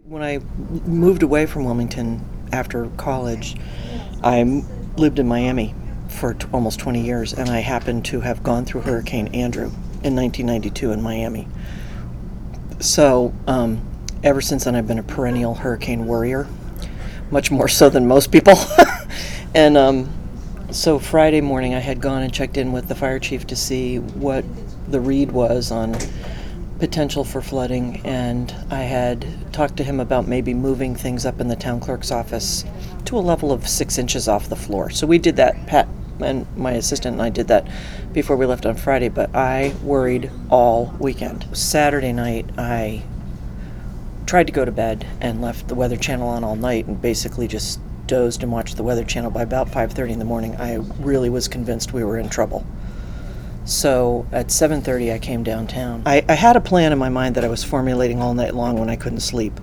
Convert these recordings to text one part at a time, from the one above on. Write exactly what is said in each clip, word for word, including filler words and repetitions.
When I moved away from Wilmington after college, I m- lived in Miami for t- almost twenty years, and I happened to have gone through Hurricane Andrew in nineteen ninety-two in Miami. So um, ever since then, I've been a perennial hurricane worrier, much more so than most people. and um, so Friday morning, I had gone and checked in with the fire chief to see what the read was on potential for flooding, and I had talked to him about maybe moving things up in the town clerk's office to a level of six inches off the floor. So we did that, Pat and my assistant and I did that before we left on Friday, but I worried all weekend. Saturday night, I tried to go to bed and left the Weather Channel on all night and basically just dozed and watched the Weather Channel. By about five thirty in the morning, I really was convinced we were in trouble. So at seven thirty, I came downtown. I, I had a plan in my mind that I was formulating all night long when I couldn't sleep.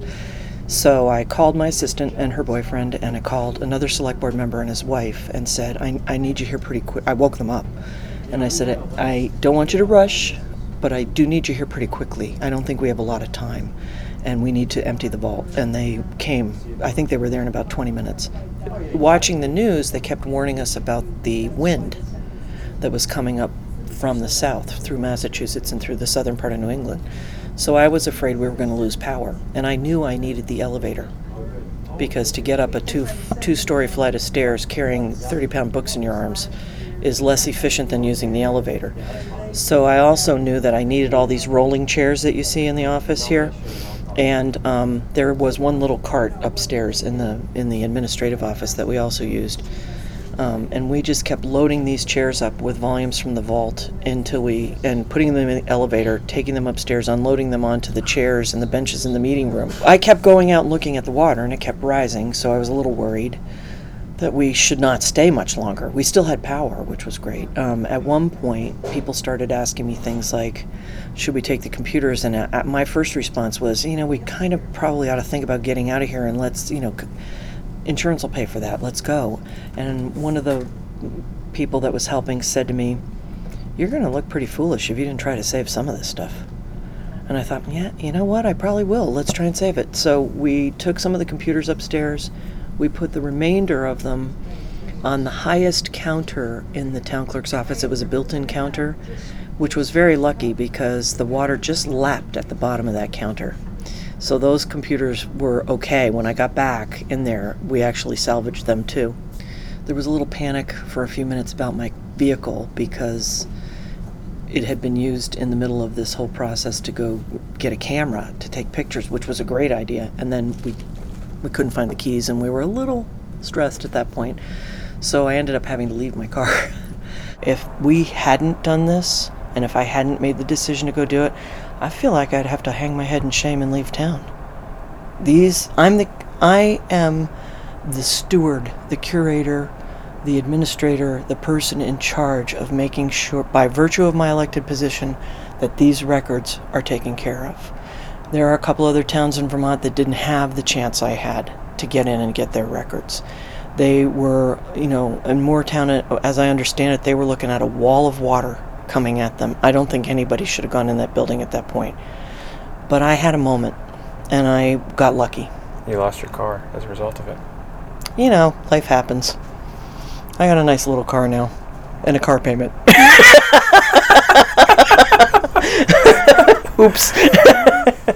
So I called my assistant and her boyfriend, and I called another select board member and his wife and said, I, I need you here pretty quick. I woke them up. And I said, I don't want you to rush, but I do need you here pretty quickly. I don't think we have a lot of time, and we need to empty the vault. And they came. I think they were there in about twenty minutes. Watching the news, they kept warning us about the wind that was coming up from the south through Massachusetts and through the southern part of New England. So I was afraid we were going to lose power, and I knew I needed the elevator, because to get up a two two-story flight of stairs carrying thirty-pound books in your arms is less efficient than using the elevator. So I also knew that I needed all these rolling chairs that you see in the office here, and um, there was one little cart upstairs in the in the administrative office that we also used. Um, and we just kept loading these chairs up with volumes from the vault until we, and putting them in the elevator, taking them upstairs, unloading them onto the chairs and the benches in the meeting room. I kept going out and looking at the water, and it kept rising, so I was a little worried that we should not stay much longer. We still had power, which was great. Um, at one point, people started asking me things like, should we take the computers? And uh, my first response was, you know, we kind of probably ought to think about getting out of here, and let's, you know, c- insurance will pay for that. Let's go. And one of the people that was helping said to me, you're going to look pretty foolish if you didn't try to save some of this stuff. And I thought, yeah, you know what? I probably will. Let's try and save it. So we took some of the computers upstairs. We put the remainder of them on the highest counter in the town clerk's office. It was a built-in counter, which was very lucky because the water just lapped at the bottom of that counter. So those computers were okay. When I got back in there, we actually salvaged them too. There was a little panic for a few minutes about my vehicle because it had been used in the middle of this whole process to go get a camera to take pictures, which was a great idea. And then we we couldn't find the keys, and we were a little stressed at that point. So I ended up having to leave my car. If we hadn't done this, and if I hadn't made the decision to go do it, I feel like I'd have to hang my head in shame and leave town. These, I'm the, I am the steward, the curator, the administrator, the person in charge of making sure, by virtue of my elected position, that these records are taken care of. There are a couple other towns in Vermont that didn't have the chance I had to get in and get their records. They were, you know, in Moortown, as I understand it, they were looking at a wall of water coming at them. I don't think anybody should have gone in that building at that point. But I had a moment, and I got lucky. You lost your car as a result of it. You know, life happens. I got a nice little car now, and a car payment. Oops.